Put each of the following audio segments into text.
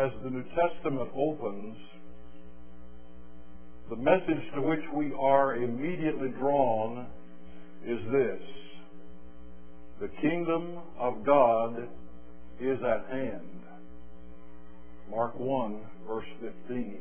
as the New Testament opens, the message to which we are immediately drawn is this: the kingdom of God is at hand. Mark 1, verse 15.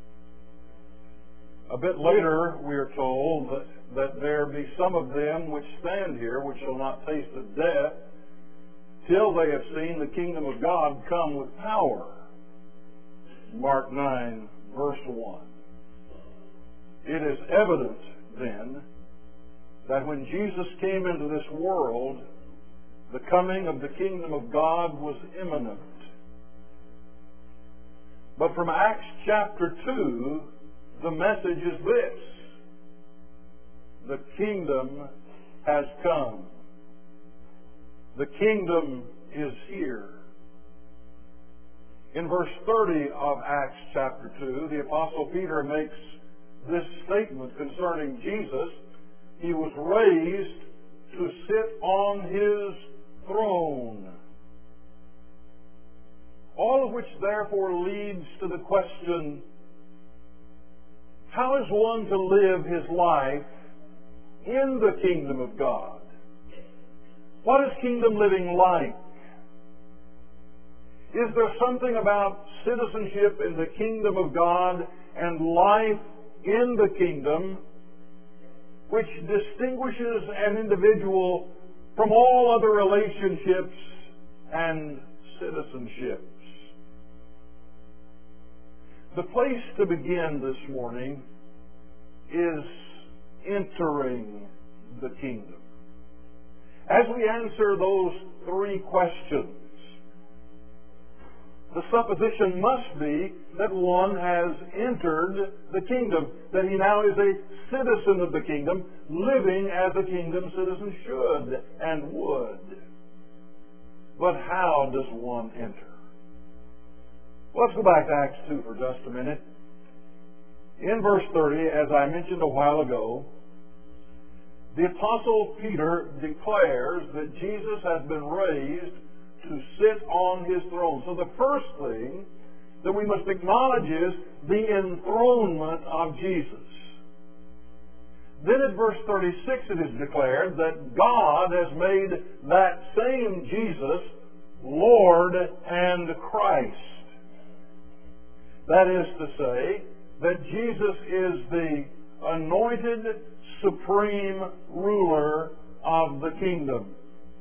A bit later, we are told that there be some of them which stand here, which shall not taste of death, till they have seen the kingdom of God come with power. Mark 9, verse 1. It is evident, then, that when Jesus came into this world, the coming of the kingdom of God was imminent. But from Acts chapter 2, the message is this: the kingdom has come. The kingdom is here. In verse 30 of Acts chapter 2, the Apostle Peter makes this statement concerning Jesus: He was raised to sit on His throne. All of which therefore leads to the question, how is one to live his life in the kingdom of God? What is kingdom living like? Is there something about citizenship in the kingdom of God and life in the kingdom which distinguishes an individual from all other relationships and citizenships? The place to begin this morning is entering the kingdom. As we answer those three questions, the supposition must be that one has entered the kingdom, that he now is a citizen of the kingdom, living as a kingdom citizen should and would. But how does one enter? Let's go back to Acts 2 for just a minute. In verse 30, as I mentioned a while ago, the Apostle Peter declares that Jesus has been raised to sit on His throne. So the first thing that we must acknowledge is the enthronement of Jesus. Then at verse 36 it is declared that God has made that same Jesus Lord and Christ. That is to say, that Jesus is the anointed supreme ruler of the kingdom.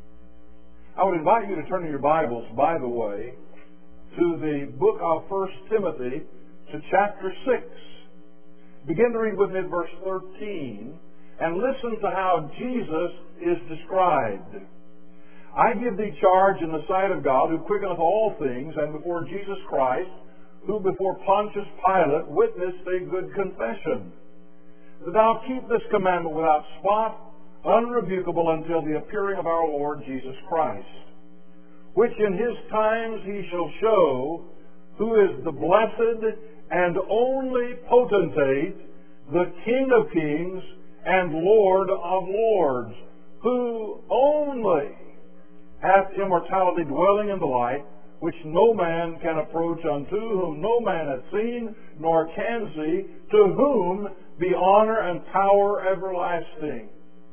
I would invite you to turn in your Bibles, by the way, to the book of 1 Timothy, to chapter 6. Begin to read with me at verse 13, and listen to how Jesus is described. I give thee charge in the sight of God, who quickeneth all things, and before Jesus Christ, who before Pontius Pilate witnessed a good confession, that thou keep this commandment without spot, unrebukable until the appearing of our Lord Jesus Christ, which in His times He shall show who is the blessed and only potentate, the King of kings and Lord of lords, who only hath immortality dwelling in the light, which no man can approach unto, whom no man hath seen, nor can see, to whom be honor and power everlasting.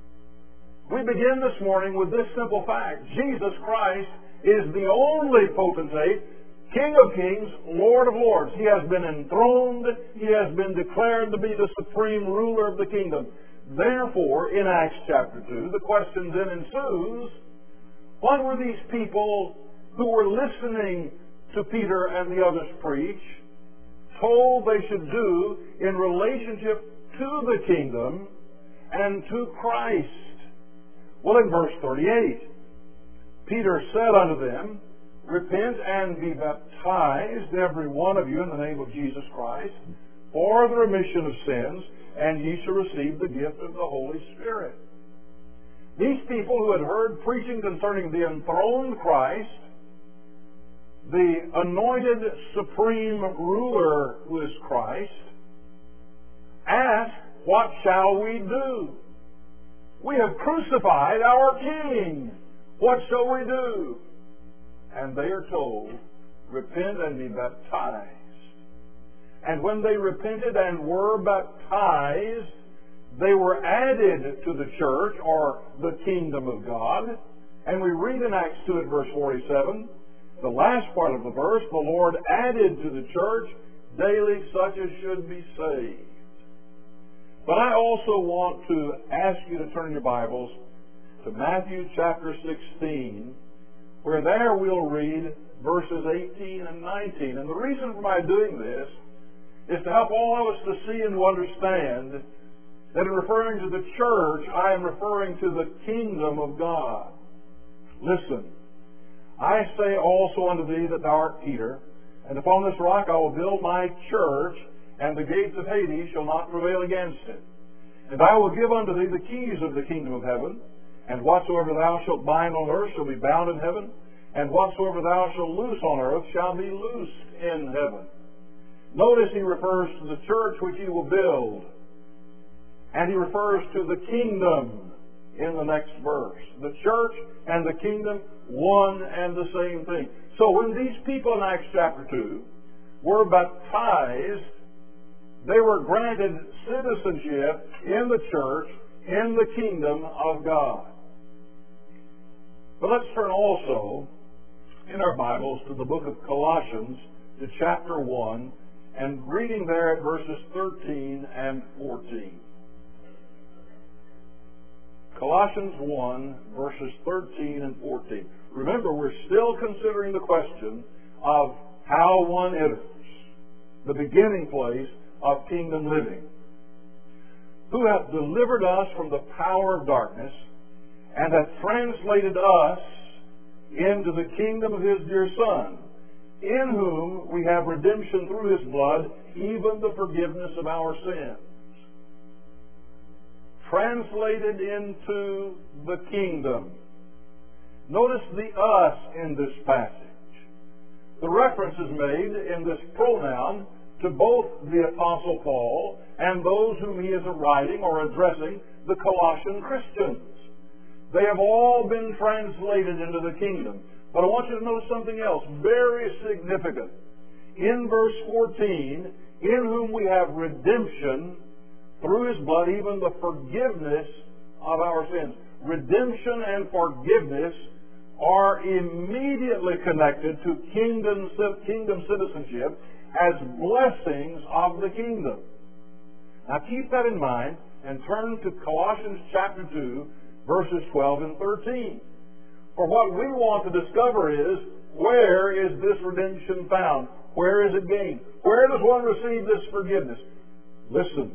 We begin this morning with this simple fact: Jesus Christ is the only potentate, King of kings, Lord of lords. He has been enthroned. He has been declared to be the supreme ruler of the kingdom. Therefore, in Acts chapter 2, the question then ensues, what were these people who were listening to Peter and the others preach told they should do in relationship to the kingdom and to Christ? Well, in verse 38, Peter said unto them, Repent and be baptized, every one of you, in the name of Jesus Christ, for the remission of sins, and ye shall receive the gift of the Holy Spirit. These people who had heard preaching concerning the enthroned Christ, the anointed supreme ruler who is Christ, asked, what shall we do? We have crucified our King. What shall we do? And they are told repent and be baptized. And when they repented and were baptized, they were added to the church, or the kingdom of God. And we read in Acts 2 at verse 47, the last part of the verse, the Lord added to the church daily such as should be saved. But I also want to ask you to turn your Bibles to Matthew chapter 16, where there we'll read verses 18 and 19. And the reason for my doing this is to help all of us to see and to understand that in referring to the church, I am referring to the kingdom of God. Listen, I say also unto thee that thou art Peter, and upon this rock I will build my church, and the gates of Hades shall not prevail against it. And I will give unto thee the keys of the kingdom of heaven, and whatsoever thou shalt bind on earth shall be bound in heaven, and whatsoever thou shalt loose on earth shall be loosed in heaven. Notice he refers to the church which he will build, and he refers to the kingdom in the next verse. The church and the kingdom, one and the same thing. So when these people in Acts chapter 2 were baptized, they were granted citizenship in the church, in the kingdom of God. But let's turn also in our Bibles to the book of Colossians, to chapter 1, and reading there at verses 13 and 14. Colossians 1, verses 13 and 14. Remember, we're still considering the question of how one enters the beginning place of kingdom living. Who hath delivered us from the power of darkness, and hath translated us into the kingdom of his dear Son, in whom we have redemption through his blood, even the forgiveness of our sins. Translated into the kingdom. Notice the us in this passage. The reference is made in this pronoun to both the Apostle Paul and those whom he is writing or addressing, the Colossian Christians. They have all been translated into the kingdom. But I want you to notice something else very significant. In verse 14, in whom we have redemption through his blood, even the forgiveness of our sins. Redemption and forgiveness are immediately connected to kingdom citizenship as blessings of the kingdom. Now keep that in mind and turn to Colossians chapter 2, verses 12 and 13. For what we want to discover is, where is this redemption found? Where is it gained? Where does one receive this forgiveness? Listen.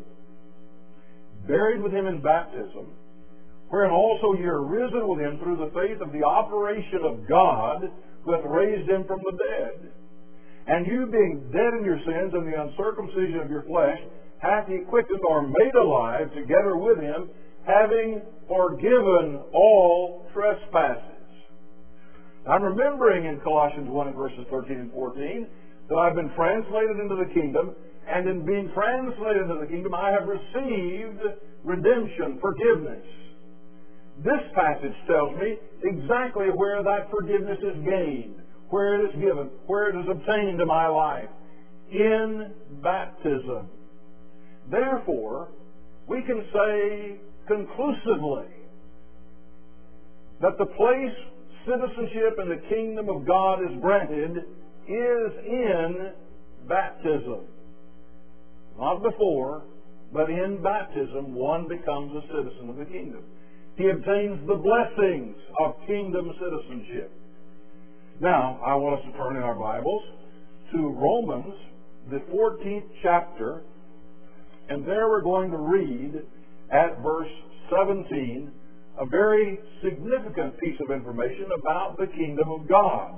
Buried with him in baptism, wherein also ye are risen with him through the faith of the operation of God, who hath raised him from the dead. And you, being dead in your sins and the uncircumcision of your flesh, hath he quickened or made alive together with him, having forgiven all trespasses. I'm remembering in Colossians 1 and verses 13 and 14 that I've been translated into the kingdom, and in being translated into the kingdom, I have received redemption, forgiveness. This passage tells me exactly where that forgiveness is gained, where it is given, where it is obtained in my life. In baptism. Therefore, we can say conclusively that the place citizenship in the kingdom of God is granted is in baptism. Not before, but in baptism, one becomes a citizen of the kingdom. He obtains the blessings of kingdom citizenship. Now, I want us to turn in our Bibles to Romans, the 14th chapter, and there we're going to read at verse 17 a very significant piece of information about the kingdom of God.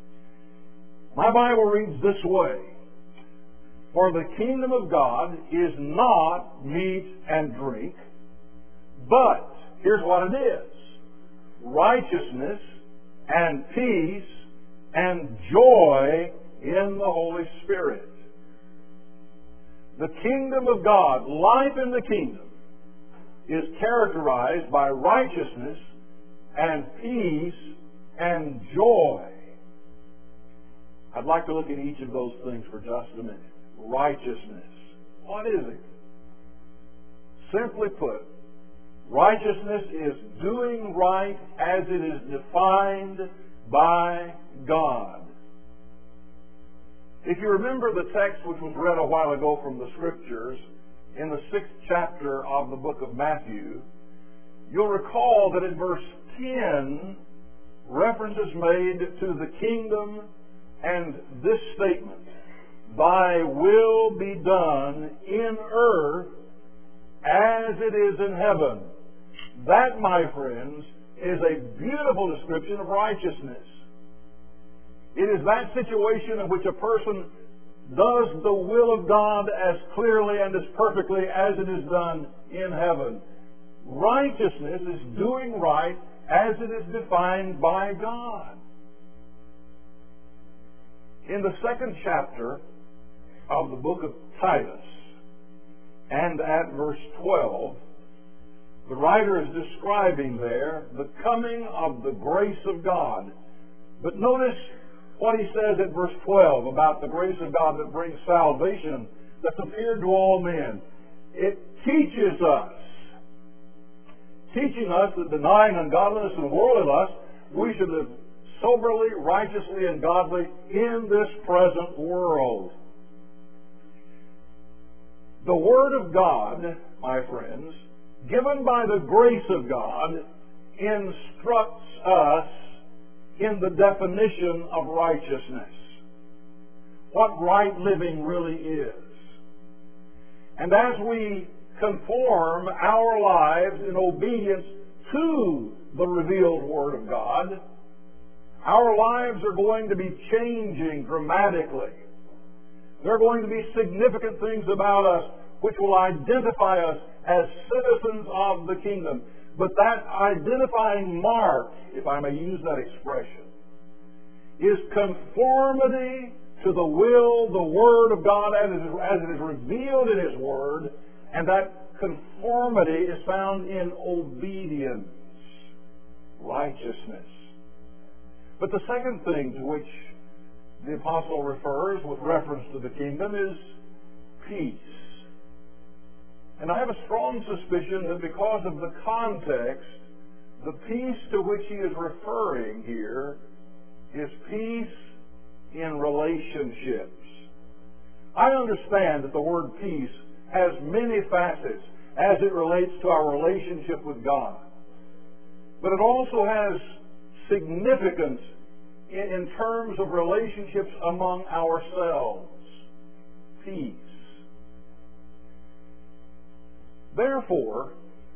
My Bible reads this way: For the kingdom of God is not meat and drink, but, here's what it is, righteousness and peace and joy in the Holy Spirit. The kingdom of God, life in the kingdom, is characterized by righteousness and peace and joy. I'd like to look at each of those things for just a minute. Righteousness. What is it? Simply put, righteousness is doing right as it is defined by God. If you remember the text which was read a while ago from the Scriptures, in the 6th chapter of the book of Matthew, you'll recall that in verse 10, reference is made to the kingdom and this statement, "Thy will be done in earth as it is in heaven." That, my friends, is a beautiful description of righteousness. It is that situation in which a person does the will of God as clearly and as perfectly as it is done in heaven. Righteousness is doing right as it is defined by God. In the 2nd chapter of the book of Titus, and at verse 12, the writer is describing there the coming of the grace of God. But notice what he says at verse 12 about the grace of God that brings salvation, that's appeared to all men. It teaches us, teaching us that denying ungodliness and worldly lust, we should live soberly, righteously, and godly in this present world. The Word of God, my friends, given by the grace of God, instructs us in the definition of righteousness. What right living really is. And as we conform our lives in obedience to the revealed Word of God, our lives are going to be changing dramatically. There are going to be significant things about us which will identify us as citizens of the kingdom. But that identifying mark, if I may use that expression, is conformity to the will, the Word of God as it is revealed in His Word, and that conformity is found in obedience, righteousness. But the second thing to which the apostle refers with reference to the kingdom is peace. And I have a strong suspicion that because of the context, the peace to which he is referring here is peace in relationships. I understand that the word peace has many facets as it relates to our relationship with God. But it also has significance in terms of relationships among ourselves. Peace. Therefore,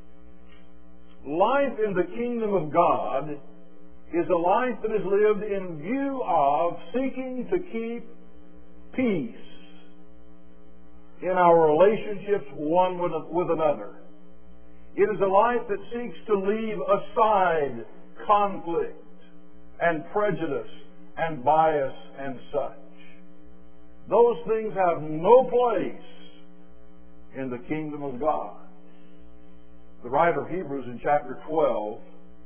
life in the kingdom of God is a life that is lived in view of seeking to keep peace in our relationships one with another. It is a life that seeks to leave aside conflict and prejudice and bias and such. Those things have no place in the kingdom of God. The writer of Hebrews in chapter 12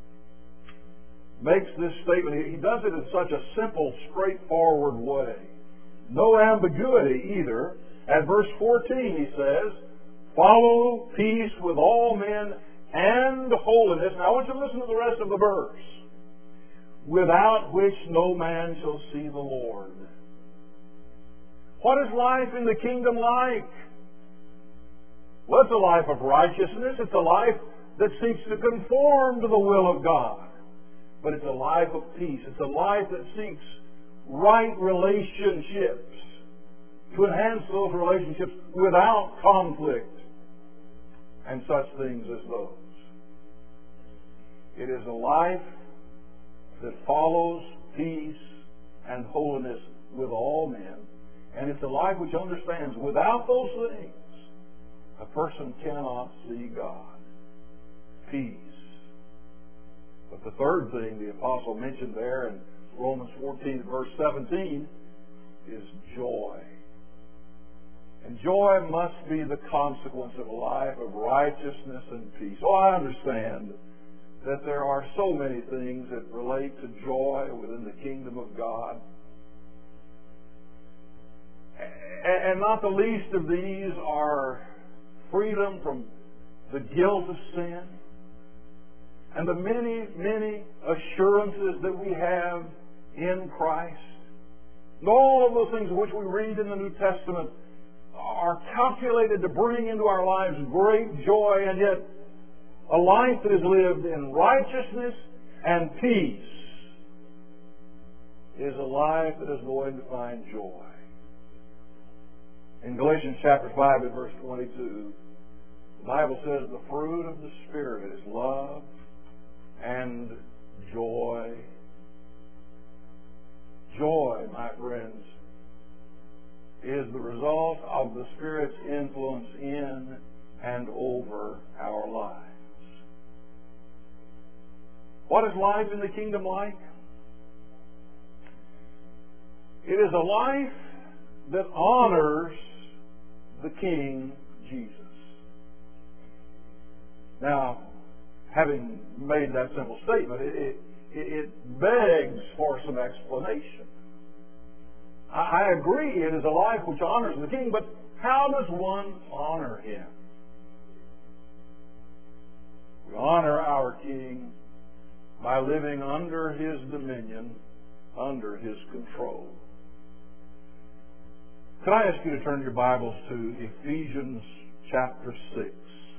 makes this statement. He does it in such a simple, straightforward way. No ambiguity either. At verse 14 he says, "Follow peace with all men and holiness." Now I want you to listen to the rest of the verse. "Without which no man shall see the Lord." What is life in the kingdom like? Well, it's a life of righteousness. It's a life that seeks to conform to the will of God. But it's a life of peace. It's a life that seeks right relationships, to enhance those relationships without conflict and such things as those. It is a life that follows peace and holiness with all men. And it's a life which understands without those things, a person cannot see God. Peace. But the third thing the apostle mentioned there in Romans 14, verse 17, is joy. And joy must be the consequence of a life of righteousness and peace. Oh, I understand that there are so many things that relate to joy within the kingdom of God. And not the least of these are freedom from the guilt of sin and the many, many assurances that we have in Christ. And all of those things which we read in the New Testament are calculated to bring into our lives great joy, and yet a life that is lived in righteousness and peace is a life that is going to find joy. In Galatians chapter 5 and verse 22, the Bible says the fruit of the Spirit is love and joy. Joy, my friends, is the result of the Spirit's influence in and over our lives. What is life in the kingdom like? It is a life that honors the King Jesus. Now, having made that simple statement, it begs for some explanation. I agree it is a life which honors the King, but how does one honor Him? We honor our King by living under His dominion, under His control. Could I ask you to turn your Bibles to Ephesians chapter 6?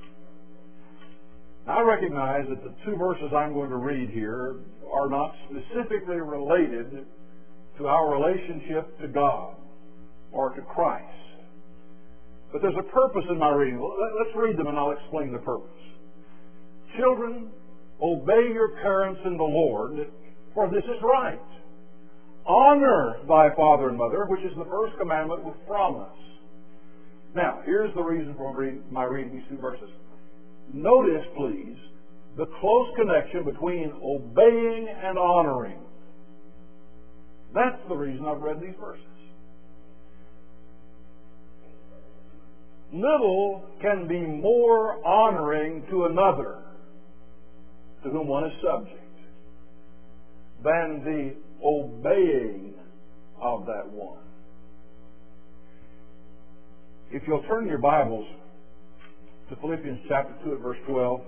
I recognize that the two verses I'm going to read here are not specifically related to our relationship to God or to Christ. But there's a purpose in my reading. Let's read them and I'll explain the purpose. Children, obey your parents in the Lord, for this is right. Honor thy father and mother, which is the first commandment with promise. Now, here's the reason for my reading these two verses. Notice, please, the close connection between obeying and honoring. That's the reason I've read these verses. Little can be more honoring to another to whom one is subject than the obeying of that one. If you'll turn your Bibles to Philippians chapter 2 at verse 12,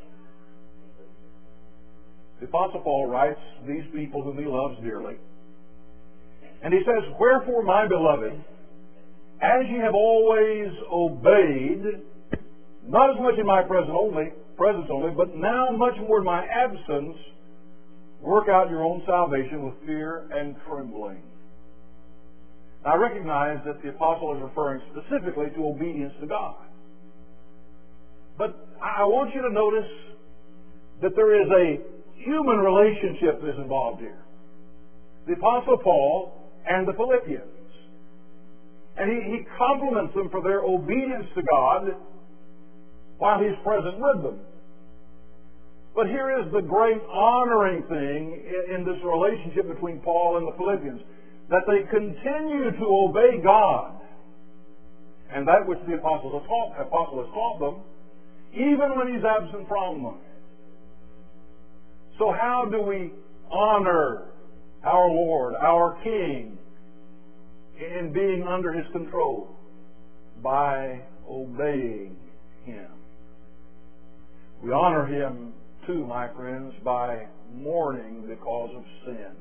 the Apostle Paul writes these people whom he loves dearly. And he says, wherefore, my beloved, as ye have always obeyed, not as much in my presence only, but now much more in my absence, work out your own salvation with fear and trembling. Now, I recognize that the apostle is referring specifically to obedience to God. But I want you to notice that there is a human relationship that is involved here. The Apostle Paul and the Philippians. And he compliments them for their obedience to God while he's present with them. But here is the great honoring thing in this relationship between Paul and the Philippians, that they continue to obey God and that which the apostle has taught them, even when he's absent from them. So how do we honor our Lord, our King, in being under His control? By obeying Him. We honor Him too, my friends, by mourning because of sin.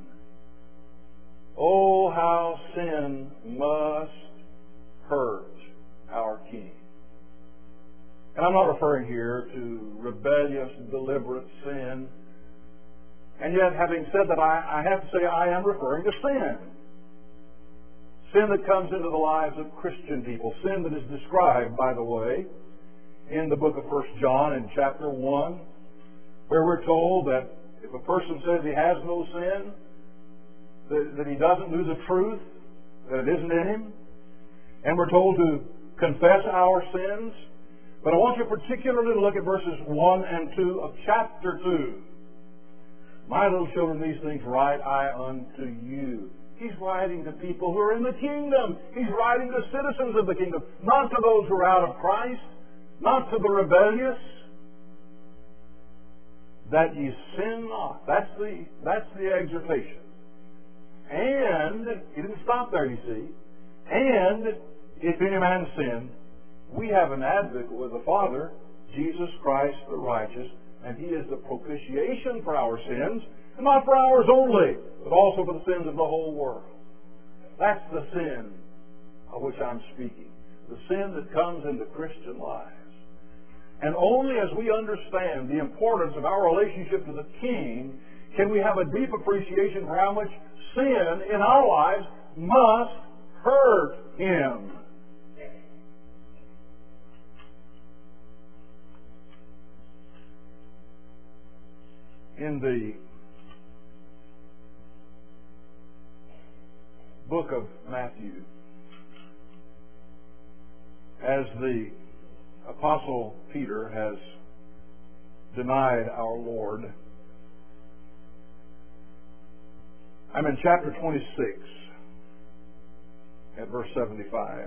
Oh, how sin must hurt our King. And I'm not referring here to rebellious, deliberate sin. And yet, having said that, I have to say I am referring to sin. Sin that comes into the lives of Christian people. Sin that is described, by the way, in the book of 1 John in chapter 1, where we're told that if a person says he has no sin, that he doesn't know the truth, that it isn't in him. And we're told to confess our sins. But I want you particularly to look at verses 1 and 2 of chapter 2. My little children, these things write I unto you. He's writing to people who are in the kingdom. He's writing to citizens of the kingdom, not to those who are out of Christ, not to the rebellious. That ye sin not. That's the exhortation. And, he didn't stop there, you see. And if any man sin, we have an advocate with the Father, Jesus Christ the righteous, and He is the propitiation for our sins, and not for ours only, but also for the sins of the whole world. That's the sin of which I'm speaking. The sin that comes into Christian lives. And only as we understand the importance of our relationship to the King can we have a deep appreciation for how much sin in our lives must hurt Him. In the book of Matthew, as the Apostle Peter has denied our Lord, I'm in chapter 26 at verse 75.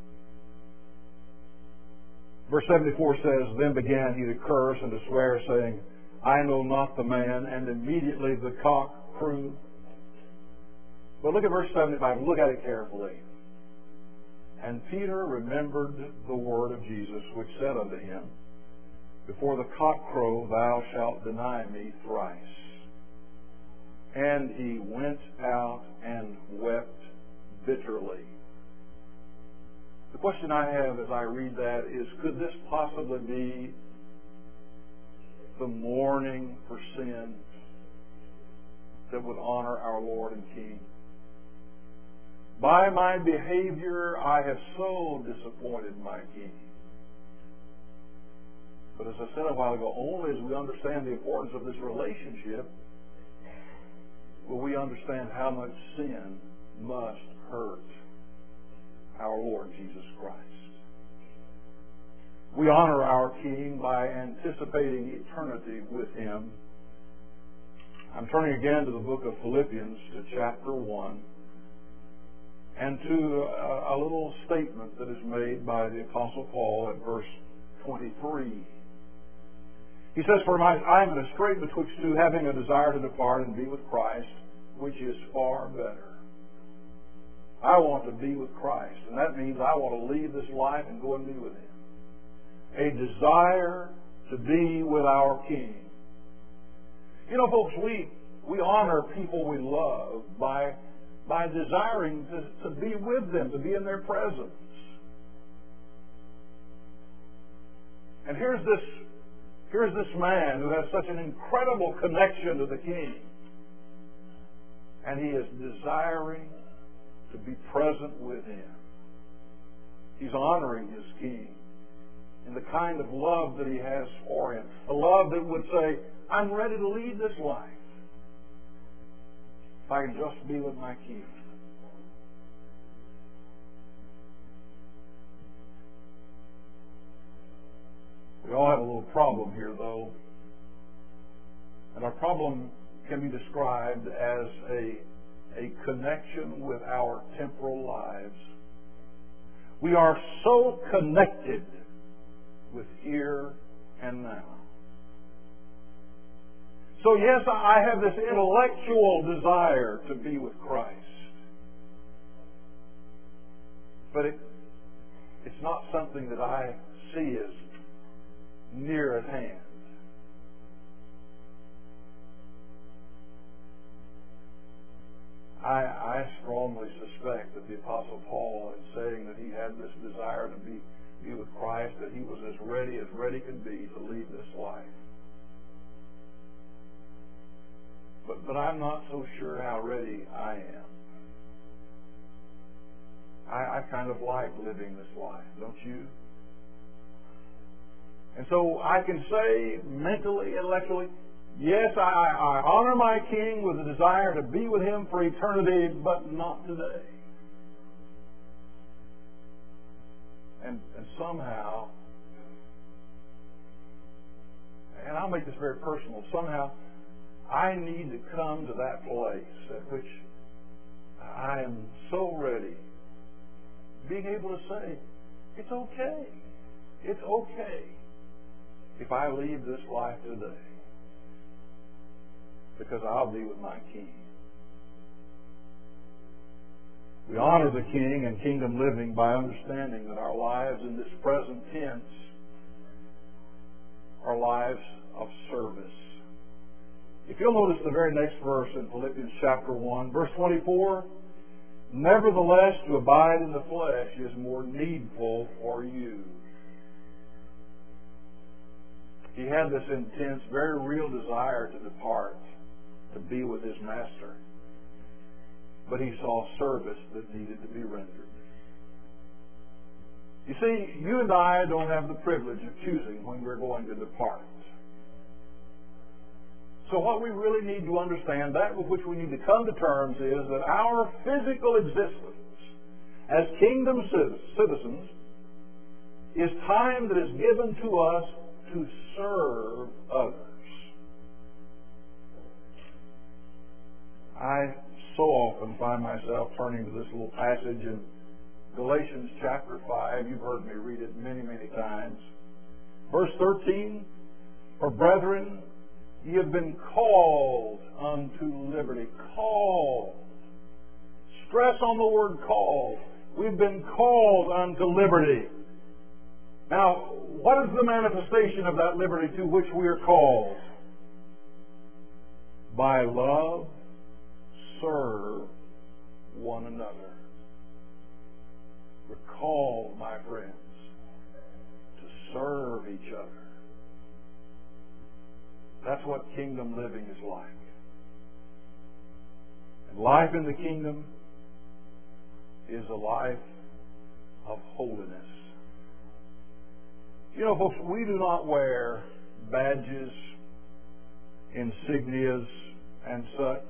Verse 74 says, Then began he to curse and to swear, saying, I know not the man, and immediately the cock crew. But look at verse 75, look at it carefully. And Peter remembered the word of Jesus, which said unto him, Before the cock crow, thou shalt deny me thrice. And he went out and wept bitterly. The question I have as I read that is, could this possibly be the mourning for sin that would honor our Lord and King? By my behavior, I have so disappointed my King. But as I said a while ago, only as we understand the importance of this relationship will we understand how much sin must hurt our Lord Jesus Christ. We honor our King by anticipating eternity with Him. I'm turning again to the book of Philippians, to chapter 1, and to a little statement that is made by the Apostle Paul at verse 23. He says, For I am in a strait betwixt two, having a desire to depart and be with Christ, which is far better. I want to be with Christ, and that means I want to leave this life and go and be with Him. A desire to be with our King. You know, folks, we honor people we love by desiring to be with them, to be in their presence. And here's this man who has such an incredible connection to the King. And he is desiring to be present with Him. He's honoring his King in the kind of love that he has for Him. A love that would say, I'm ready to lead this life if I can just be with my King. We all have a little problem here, though. And our problem can be described as a connection with our temporal lives. We are so connected with here and now. So yes, I have this intellectual desire to be with Christ. But it's not something that I see as near at hand. I strongly suspect that the Apostle Paul, in saying that he had this desire to be with Christ, that he was as ready could be to leave this life. But I'm not so sure how ready I am. I kind of like living this life, don't you? And so I can say mentally, intellectually, yes, I honor my King with a desire to be with Him for eternity, but not today. And somehow, and I'll make this very personal, somehow I need to come to that place at which I am so ready, being able to say, it's okay. It's okay if I leave this life today, because I'll be with my King. We honor the King and kingdom living by understanding that our lives in this present tense are lives of service. If you'll notice the very next verse in Philippians chapter 1, verse 24, nevertheless, to abide in the flesh is more needful for you. He had this intense, very real desire to depart, to be with his master. But he saw service that needed to be rendered. You see, you and I don't have the privilege of choosing when we're going to depart. So what we really need to understand, that with which we need to come to terms, is that our physical existence as kingdom citizens is time that is given to us to serve others. I so often find myself turning to this little passage in Galatians chapter 5. You've heard me read it many, many times. Verse 13, for brethren, ye have been called unto liberty. Called. Stress on the word called. We've been called unto liberty. Now, what is the manifestation of that liberty to which we are called? By love, serve one another. We're called, my friends, to serve each other. That's what kingdom living is like. And life in the kingdom is a life of holiness. You know, folks, we do not wear badges, insignias, and such.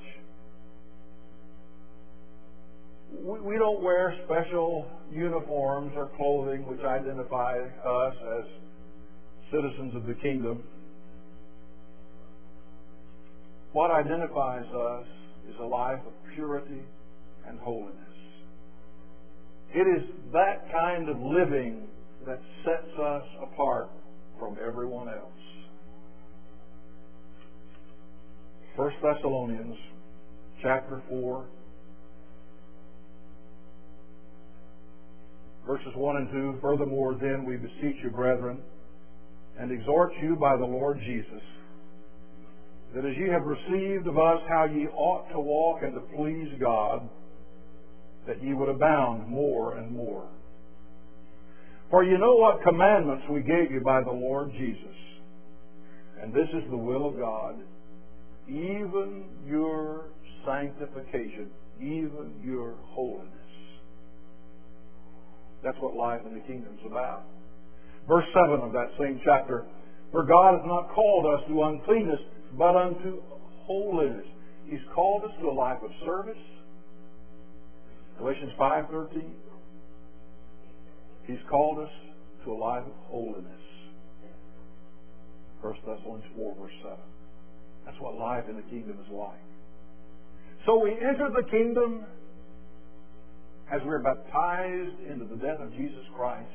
We don't wear special uniforms or clothing which identify us as citizens of the kingdom. What identifies us is a life of purity and holiness. It is that kind of living that sets us apart from everyone else. 1 Thessalonians chapter 4, verses 1 and 2, furthermore, then we beseech you, brethren, and exhort you by the Lord Jesus, that as ye have received of us how ye ought to walk and to please God, that ye would abound more and more. For you know what commandments we gave you by the Lord Jesus. And this is the will of God, even your sanctification, even your holiness. That's what life in the kingdom is about. Verse 7 of that same chapter, for God has not called us to uncleanness, but unto holiness. He's called us to a life of service. Galatians 5:13. He's called us to a life of holiness. 1 Thessalonians 4, verse 7. That's what life in the kingdom is like. So we enter the kingdom as we're baptized into the death of Jesus Christ,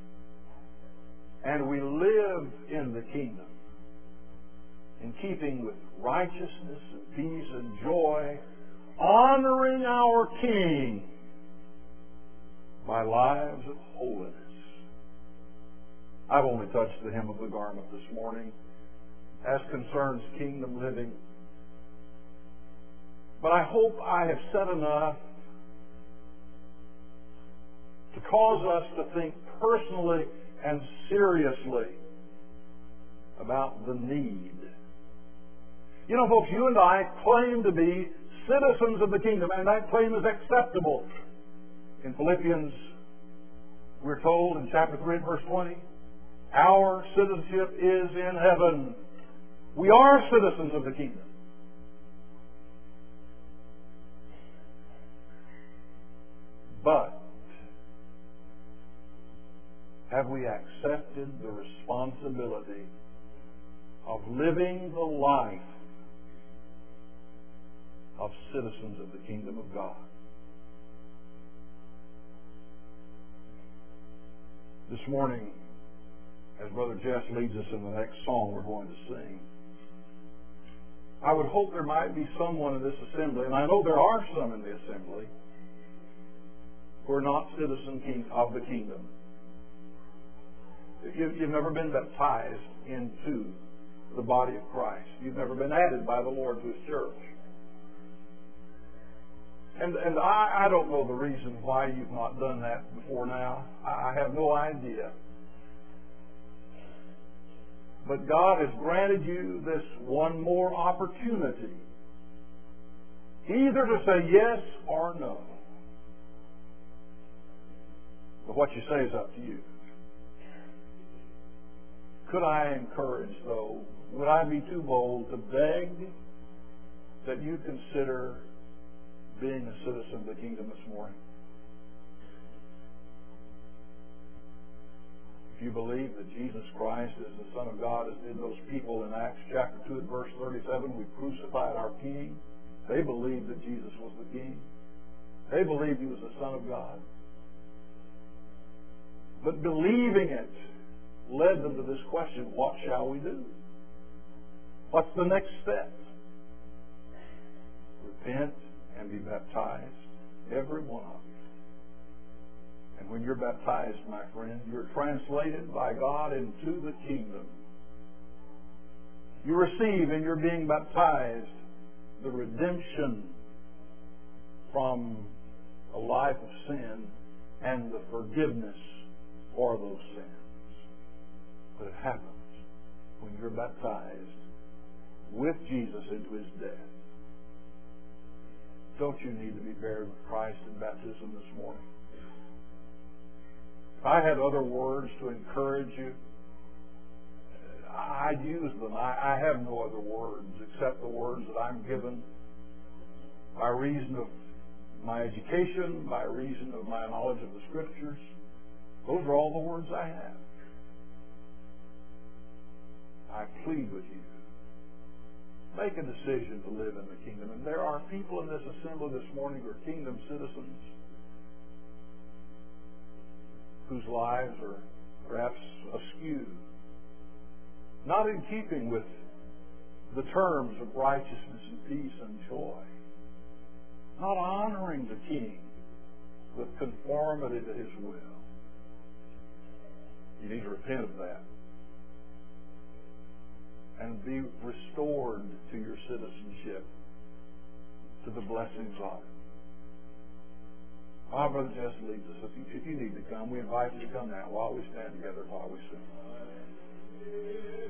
and we live in the kingdom in keeping with righteousness and peace and joy, honoring our King by lives of holiness. I've only touched the hem of the garment this morning as concerns kingdom living, but I hope I have said enough to cause us to think personally and seriously about the need. You know, folks, you and I claim to be citizens of the kingdom, and that claim is acceptable. In Philippians, we're told in chapter 3 and verse 20, our citizenship is in heaven. We are citizens of the kingdom. But have we accepted the responsibility of living the life of citizens of the kingdom of God? This morning, as Brother Jess leads us in the next song we're going to sing, I would hope there might be someone in this assembly, and I know there are some in the assembly, who are not citizens of the kingdom. You've never been baptized into the body of Christ. You've never been added by the Lord to His church. And I don't know the reason why you've not done that before now. I have no idea. But God has granted you this one more opportunity, either to say yes or no. But what you say is up to you. Could I encourage, though, would I be too bold to beg that you consider being a citizen of the kingdom this morning? If you believe that Jesus Christ is the Son of God, as did those people in Acts chapter 2 and verse 37, we crucified our King. They believed that Jesus was the King. They believed He was the Son of God. But believing it led them to this question, what shall we do? What's the next step? Repent and be baptized, every one of you. And when you're baptized, my friend, you're translated by God into the kingdom. You receive, in your being baptized, the redemption from a life of sin and the forgiveness for those sins. But it happens when you're baptized with Jesus into His death. Don't you need to be buried with Christ in baptism this morning? If I had other words to encourage you, I'd use them. I have no other words except the words that I'm given by reason of my education, by reason of my knowledge of the Scriptures. Those are all the words I have. I plead with you. Make a decision to live in the kingdom. And there are people in this assembly this morning who are kingdom citizens whose lives are perhaps askew, not in keeping with the terms of righteousness and peace and joy, not honoring the King with conformity to His will. You need to repent of that and be restored to your citizenship, to the blessings of it. Our Brother Jess leads us. If you need to come, we invite you to come now while we stand together, while we sing.